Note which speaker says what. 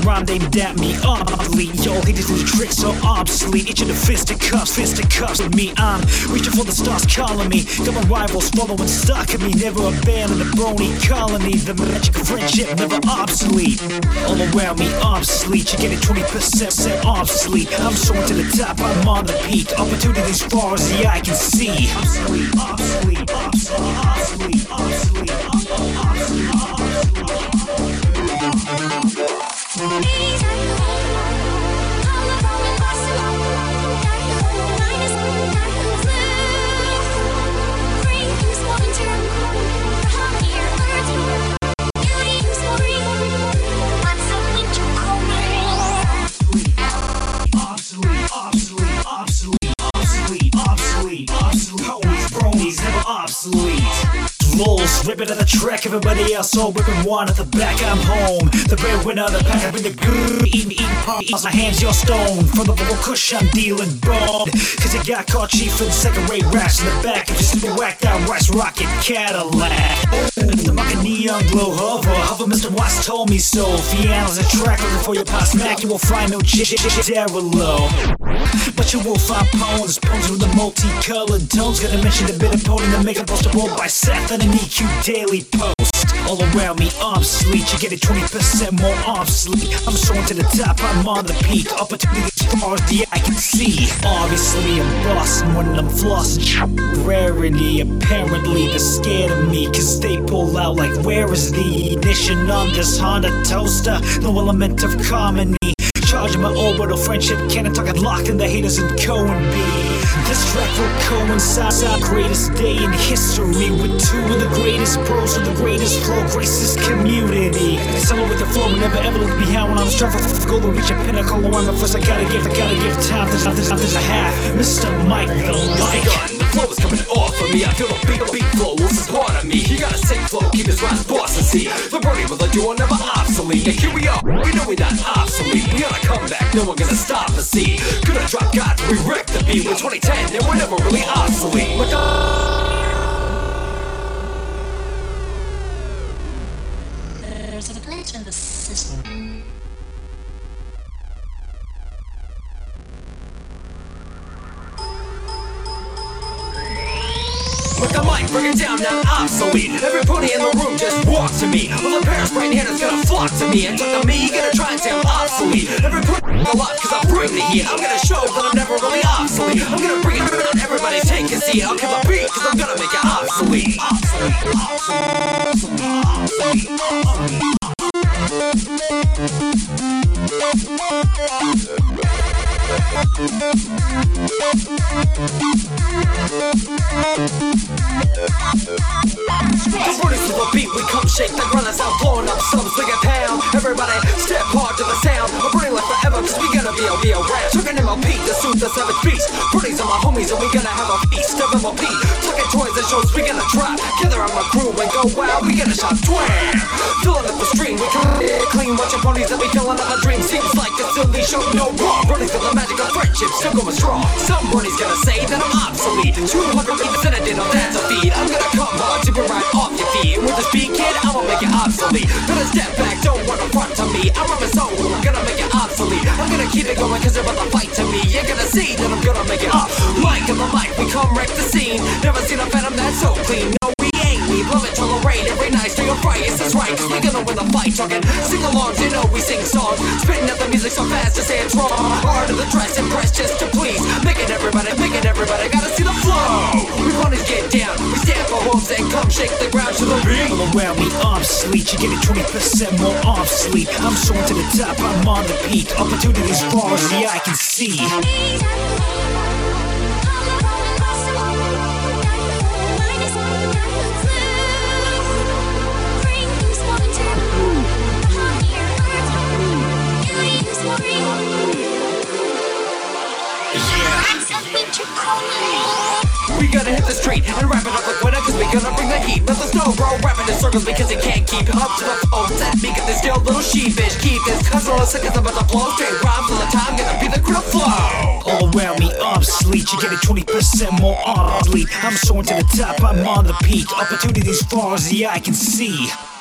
Speaker 1: rhyme aimed at me ugly. Yo, haters do the tricks so obsolete. Each of the fisticuffs with me. I'm reaching for the stars calling me. Got my rivals following stock of me. Never abandon the brony colony. The magic of friendship never obsolete. All around me obsolete. You get it 20% obsolete. I'm soaring to the top, I'm on the peak. Opportunities far as the eye can see. Obsolete, obsolete, obsolete, obsolete, obsolete, Lulz, rip it at the track, everybody else all whipping one at the back. I'm home, the breadwinner of the pack. I bring the grrrr, eating pop. My hands, your stone. From the vocal kush, I'm dealing bone. Cause you got caught chief in second-rate raps in the back. If you see the whacked out rice rocket Cadillac. The fucking neon glow hover, Mr. Watts told me so. If the analyst a track looking for your past Mac, you will find no low. But you will find poems with the multicolored tones. Gotta mention the bit of pony to make a postable by Seth and an EQ daily post. All around me obsolete, you get it 20% more obsolete. I'm soaring to the top, I'm on the peak. Opportunities far as the eye can see. Obviously I'm bossing when I'm flossing. Rarity, apparently they're scared of me, cause they pull out like, where is the ignition on this Honda toaster? No element of comedy. Charging my orbital friendship cannon, talking locked in the haters and Cohen B. This track will coincide our greatest day in history with two of the greatest pros and the greatest flow, grace this community. Solo with the flow, never ever look behind when I'm striving for goal to reach a pinnacle. I'm the first, I gotta give time. There's a half, Mr. Mike the mic.
Speaker 2: The flow is coming off of me. I feel the beat flow. This is part of me. He got a sick flow, keep his rhymes boss and see. The birdie with the duo never obsolete. And here we are, we know we're not obsolete. We gotta come back, no one gonna stop us. See, gonna drop God, we wreck the beat with 2010, and we're never really obsolete.
Speaker 3: There's a glitch in the system.
Speaker 2: With the mic, bring it down, not obsolete. Everybody in the room just walk to me. Well, the parents right here is gonna flock to me. And talk to me, gonna try and say I'm obsolete. Everybody a lot, cause I bring the heat. I'm gonna show that I'm never really obsolete. I'm gonna bring it down, everybody take a seat. I'll kill the beat, cause I'm gonna make it obsolete. The British with a beat, we come shake the ground, that's how blowing up subs, big a pound. Everybody step hard to the sound. I'm burning like forever, cause we gonna be around. Talking MLP, the suit, the savage beast. British are my homies, and we gonna have a feast of MLP. Talking toys and shows, we gonna drop. Gather on my crew and go wild, we gonna shot twang. Filling up the stream, we come clean, watching ponies and we killing up a dream. Seems like a silly show, no wrong. Running through the magic of friendship, still going strong. Somebody's gonna say that I'm obsolete. 200 meters in a dinner, that's a feed. I'm gonna come hard to be right off your feet. And with this beat, kid, I'ma make it obsolete. Gonna step back, don't wanna front to me. I'm on my soul, I'm gonna make it obsolete. I'm gonna keep it going cause they're about to fight to me. You're gonna see that I'm gonna make it obsolete. Mike on the mic, we come wreck the scene. Never seen a phantom that's so clean. No, we ain't, we love it, tolerate every night. Stay on Friday, yes, that's right, cause we gonna win the fight. Talking sing-alongs, you know we sing songs. Spitting out the music so fast to say it's wrong. Hard of the dress, impress just to please. Making everybody, gotta see the flow. We wanna get down, we stand for homes and come shake the ground to the beat.
Speaker 1: All around me obsolete, you get it 20% more obsolete. I'm soaring to the top, I'm on the peak. Opportunities far as the eye can see.
Speaker 2: We gotta hit the street and wrap it up like winter, cause we gonna bring the heat. Let the snow roll, rapping in circles because it can't keep up to the phone. Set me, cause they're still little sheepish. Keep this cause all the seconds about to blow. Straight rhymes all the time, gonna be the crib flow.
Speaker 1: All around me obsolete, you get it 20% more obsolete. I'm soaring to the top, I'm on the peak. Opportunities far as the eye can see.